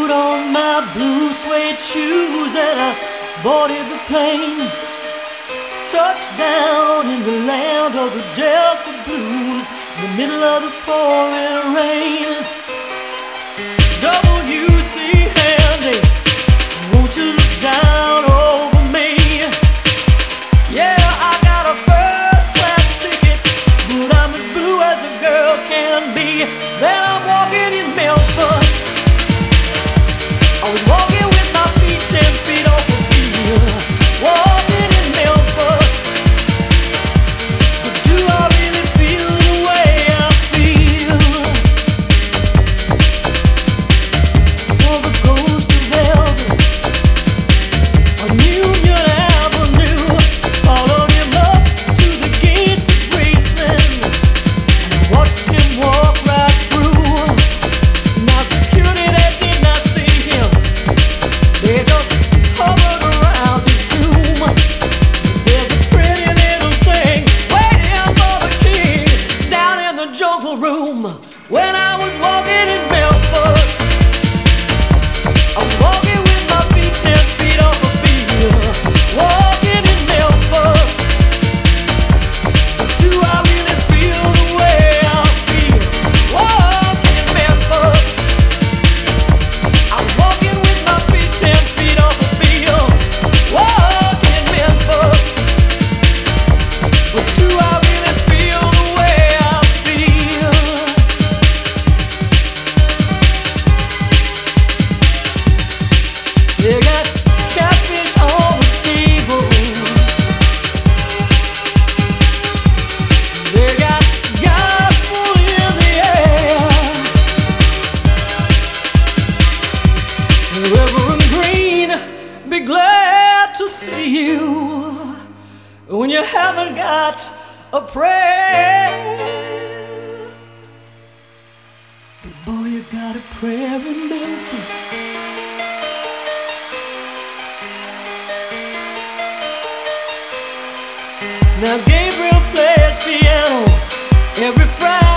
put on my blue suede shoes and I boarded the plane. Touched down in the land of the Delta Blues, in the middle of the pouring rain. W.C. Handy, won't you look down over me? Yeah, I got a first class ticket, but I'm as blue as a girl can be. Then I'm walking in Memphis. I was walking with my feet 10 feet off the field, walking in Memphis. But do I really feel the way I feel? Saw the ghost of Elvis on Union Avenue, followed him up to the gates of Graceland, and I watched him walk right through. Now security, they did not see him, they just hovered around his tomb. There's a pretty little thing waiting for the king down in the jungle room. When I was walking in Memphis, I was walking with my feet 10 feet off the field, walking in Memphis. But do I really feel the way I feel? Walking in Memphis. I was walking with my feet 10 feet off the field, walking in Memphis. But do I really feel the way I feel? They got catfish on the table, they got gospel in the air. Reverend Green, be glad to see you when you haven't got a prayer. But boy, you got a prayer in Memphis. Now Gabriel plays piano every Friday.